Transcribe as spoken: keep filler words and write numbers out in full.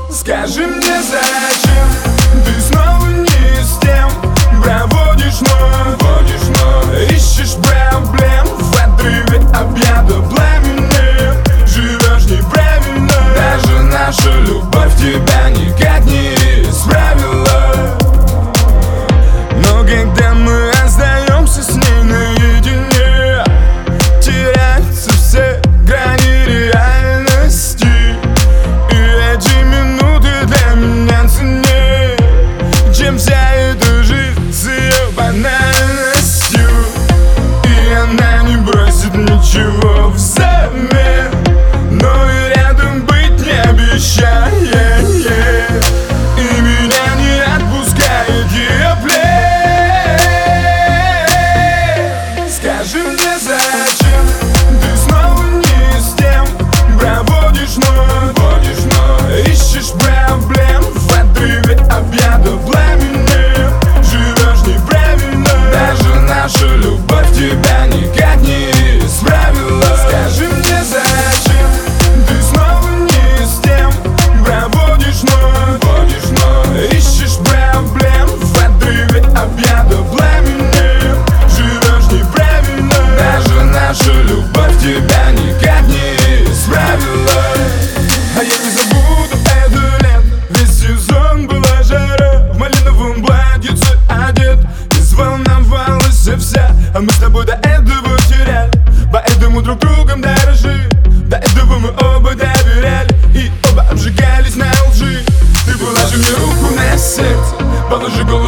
Скажи мне, зачем ты снова не с тем проводишь ночь, ищешь проблем в отрыве объята пламенем. Живешь неправильно, даже наша любовь тебя никак не исправила. Но когда мы остаемся с ней наедине, теряются все грани реальности. И эти минуты для меня ценнее, чем вся эта жизнь с ее банальностью. И она не бросит ничего взамен, но и рядом быть не обещает. И меня не отпускает ее плен. Скажи мне, зачем ты снова не с тем проводишь ночь, ищешь проблем в отрыве объята пламенем. Живешь неправильно, даже наша любовь тебя никак не исправила. Скажи мне, зачем ты снова не с тем проводишь ночь, ищешь проблем в отрыве объята пламенем. Живешь неправильно, даже наша любовь тебя никак не исправила. А я не забуду это лето, весь сезон была жара. В малиновом платьице одет, и взволновалась вся. А мы с тобой до этого теряли, поэтому друг другом дорожи. До этого мы оба доверяли и оба обжигались на лжи. Ты положи мне руку на сердце, положи голову